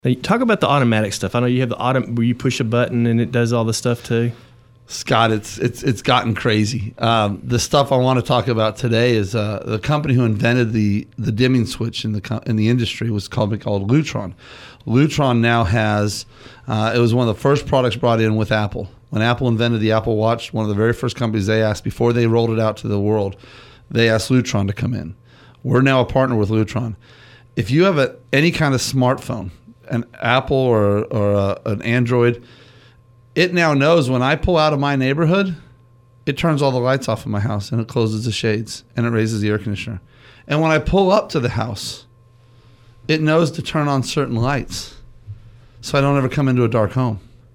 Now, talk about the automatic stuff. I know you have the where you push a button and it does all the stuff too. Scott, it's gotten crazy. The stuff I want to talk about today is the company who invented the dimming switch in the industry was called Lutron. Lutron now has it was one of the first products brought in with Apple. When Apple invented the Apple Watch, one of the very first companies they asked before they rolled it out to the world, they asked Lutron to come in. We're now a partner with Lutron. If you have any kind of smartphone, an Apple or an Android, it now knows when I pull out of my neighborhood, it turns all the lights off in my house and it closes the shades and it raises the air conditioner. And when I pull up to the house, it knows to turn on certain lights so I don't ever come into a dark home.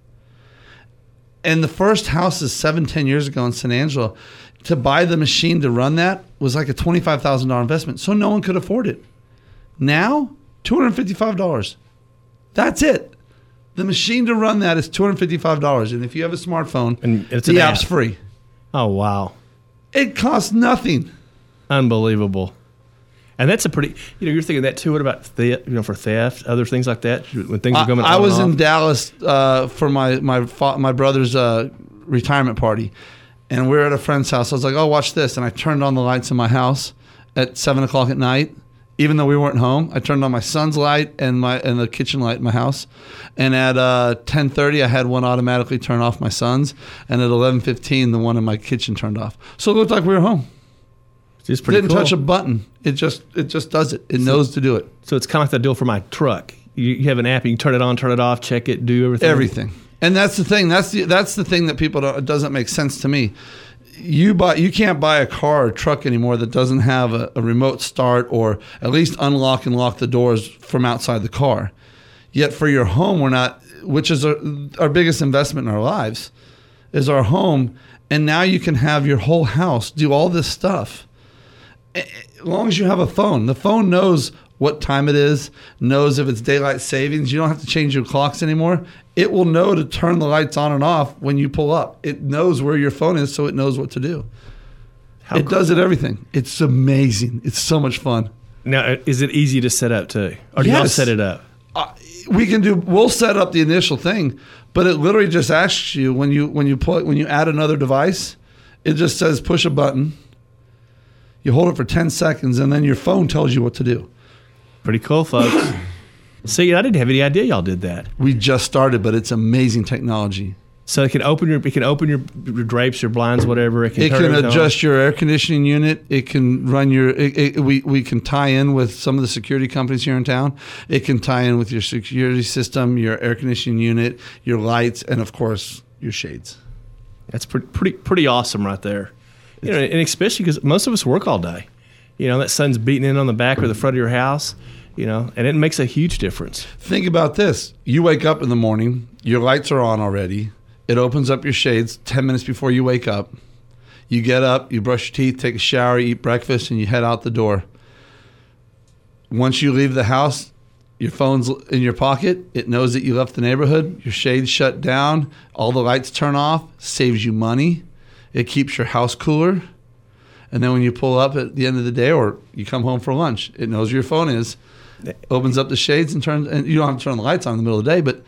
And the first houses 7-10 years ago in San Angelo, to buy the machine to run that was like a $25,000 investment. So no one could afford it. Now, $255. That's it. The machine to run that is $255. And if you have a smartphone, and it's the app's free. Oh, wow. It costs nothing. Unbelievable. And that's a pretty, you're thinking that too. What about for theft, other things like that? When things are coming I was in Dallas for my brother's retirement party. And we were at a friend's house. I was like, oh, watch this. And I turned on the lights in my house at 7 o'clock at night. Even though we weren't home, I turned on my son's light and the kitchen light in my house. And at 10:30, I had one automatically turn off my son's. And at 11:15, the one in my kitchen turned off. So it looked like we were home. It's pretty Didn't cool. touch a button. It just does it. It knows to do it. So it's kind of like the deal for my truck. You have an app. You can turn it on, turn it off, check it, do everything. Everything. And that's the thing. That's the thing that people don't. It doesn't make sense to me. You can't buy a car or truck anymore that doesn't have a remote start or at least unlock and lock the doors from outside the car. Yet for your home, we're not, which is our biggest investment in our lives, is our home. And now you can have your whole house do all this stuff. As long as you have a phone, the phone knows what time it is, knows if it's daylight savings. You don't have to change your clocks anymore. It will know to turn the lights on and off when you pull up. It knows where your phone is, so it knows what to do. It does it everything. It's amazing. It's so much fun. Now, is it easy to set up too? Or do y'all set it up? We'll set up the initial thing, but it literally just asks you when you add another device, it just says push a button. You hold it for 10 seconds, and then your phone tells you what to do. Pretty cool, folks. See, I didn't have any idea y'all did that. We just started, but it's amazing technology. So it can open your drapes, your blinds, whatever. It can adjust your air conditioning unit. It can run we can tie in with some of the security companies here in town. It can tie in with your security system, your air conditioning unit, your lights, and of course your shades. That's pretty awesome right there. And especially because most of us work all day. That sun's beating in on the back or the front of your house. And it makes a huge difference. Think about this. You wake up in the morning, your lights are on already. It opens up your shades 10 minutes before you wake up. You get up, you brush your teeth, take a shower, eat breakfast, and you head out the door. Once you leave the house, your phone's in your pocket. It knows that you left the neighborhood. Your shades shut down. All the lights turn off. Saves you money. It keeps your house cooler. And then when you pull up at the end of the day or you come home for lunch, it knows where your phone is. Opens up the shades and you don't have to turn the lights on in the middle of the day, but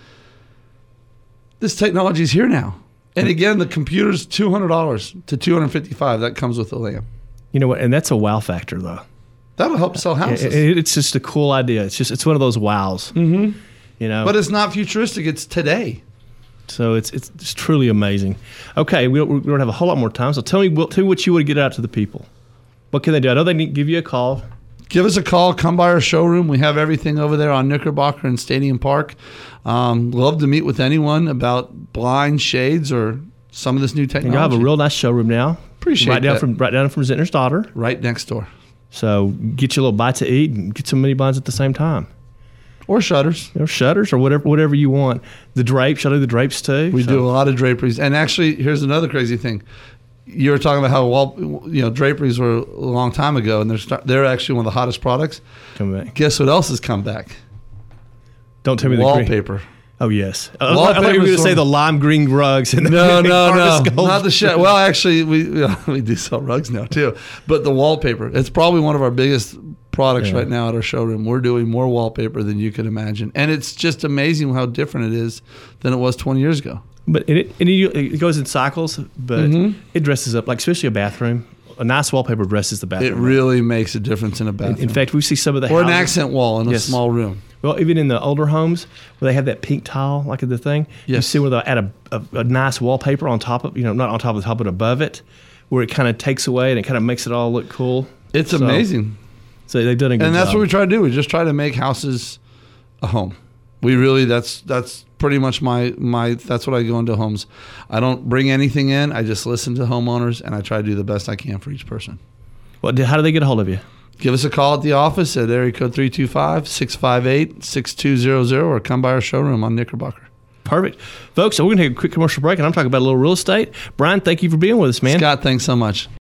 this technology is here now. And again, the computer's $200 to $255. That comes with the lamp. You know what? And that's a wow factor, though. That'll help sell houses. It's just a cool idea. It's one of those wows. Mm-hmm. But it's not futuristic. It's today. So it's truly amazing. Okay, we don't have a whole lot more time. So tell me what you would get out to the people. What can they do? I know they need to give you a call. Give us a call. Come by our showroom. We have everything over there on Knickerbocker and Stadium Park. Love to meet with anyone about blind shades or some of this new technology. And you have a real nice showroom now. Appreciate right down from Zentner's Daughter. Right next door. So get you a little bite to eat and get some mini blinds at the same time. Or shutters. Or shutters or whatever you want. The drapes. I'll do the drapes too. We do a lot of draperies. And actually, here's another crazy thing. You were talking about how draperies were a long time ago, and they're actually one of the hottest products. Come back. Guess what else has come back? Don't tell me wallpaper. Oh yes. I thought you were going to say the lime green rugs. And no, not the shit. Well, actually, we do sell rugs now too. But the wallpaper, it's probably one of our biggest products right now at our showroom. We're doing more wallpaper than you could imagine. And it's just amazing how different it is than it was 20 years ago. But it goes in cycles, but it dresses up, like especially a bathroom. A nice wallpaper dresses the bathroom. It really makes a difference in a bathroom. In fact, we see some of the or houses, an accent wall in a small room. Well, even in the older homes where they have that pink tile, like the thing, you see where they'll add a nice wallpaper on top of, not on top of the top, but above it, where it kind of takes away and it kind of makes it all look cool. It's amazing. So they've done a good job. And that's what we try to do. We just try to make houses a home. We really, that's pretty much that's what I go into homes. I don't bring anything in. I just listen to homeowners, and I try to do the best I can for each person. Well, how do they get a hold of you? Give us a call at the office at area code 325-658-6200 or come by our showroom on Knickerbocker. Perfect. Folks, so we're going to take a quick commercial break, and I'm talking about a little real estate. Brian, thank you for being with us, man. Scott, thanks so much.